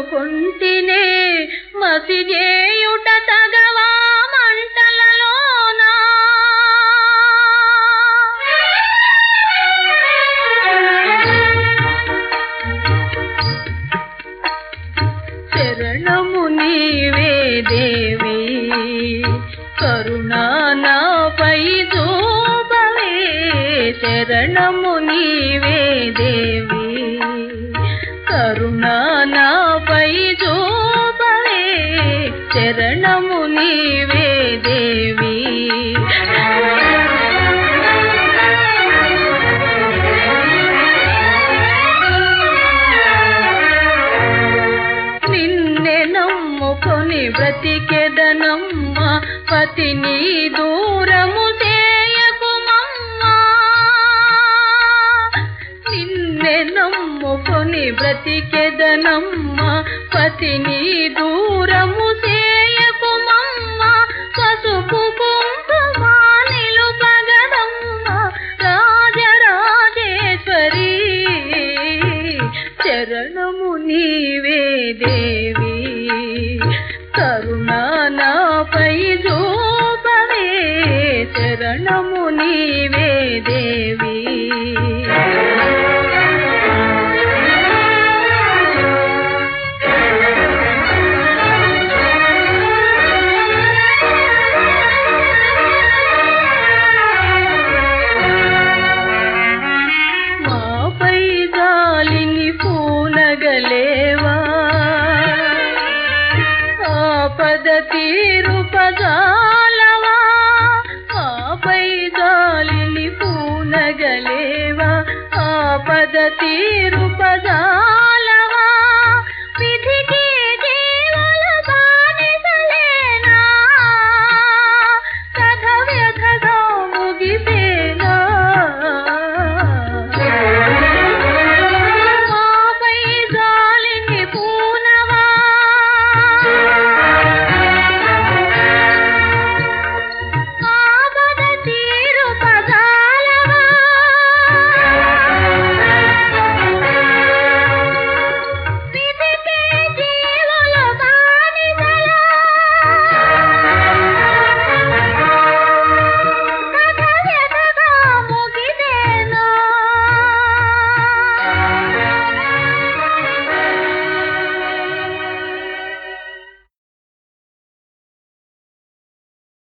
మొక్కుకుంటినే మసిజేయుట తగవా మంటలలోనా శరణము నీవే దేవి కరుణా నాపై చూపవే శరణము నీవే దేవి కరుణా నాపై చూపవే శరణము నీవే దేవి నిన్నే నమ్ముకొని బ్రతికెదనమ్మ పతిని దూరము చేయకుమమ్మా నిన్నే నమ్ముకొని బ్రతికెదనమ్మ పతిని దూరము చేయకుమమ్మ పసుపు కుంకుమ నిలుపగదమ్మ రాజరాజేశ్వరి శరణము నీవే దేవి కరుణా నాపై చూపవే శరణము నీవే దేవి మాపై జాలిని పూనగలేవా ఆపద తీరుపగా